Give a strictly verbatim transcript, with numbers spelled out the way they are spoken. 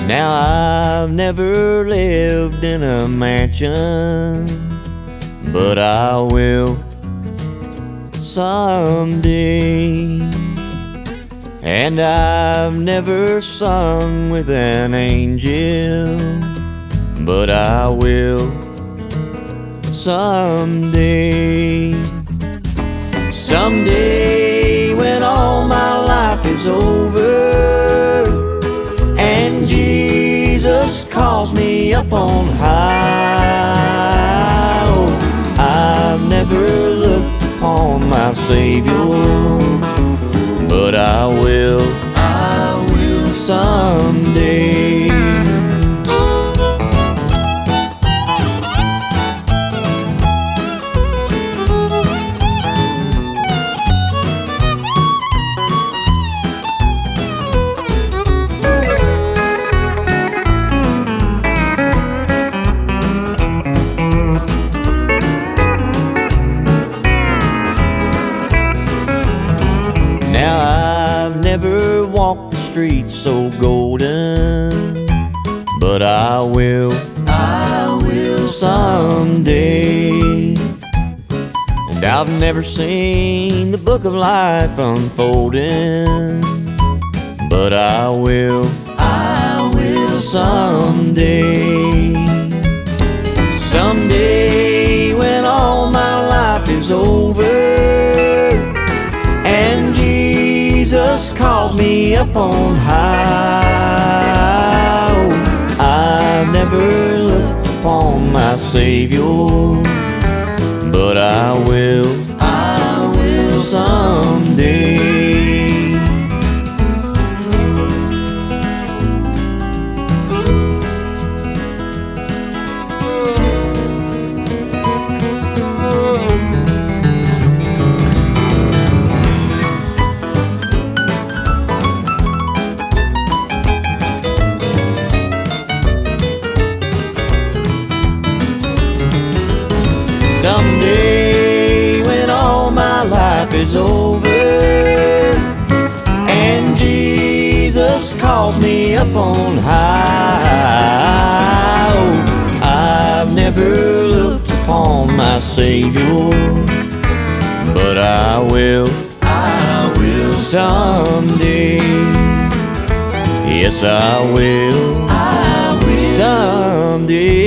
Now I've never lived in a mansion, but I will someday. And I've never sung with an angel, but I will someday. Someday when all my life is over and Jesus calls me up on high, oh, I've never looked upon my Savior, but I will, I will someday. Now I've never walked the streets so golden, but I will, I will someday. And I've never seen the book of life unfolding, but I will, I will someday. Someday when all my life is over and Jesus calls me up on high, oh, I've never looked upon my Savior, but I will, I will someday. Someday when all my life is over and Jesus calls me up on high, oh, I've never looked upon my Savior, but I will, I will someday. Yes, I will, I will someday.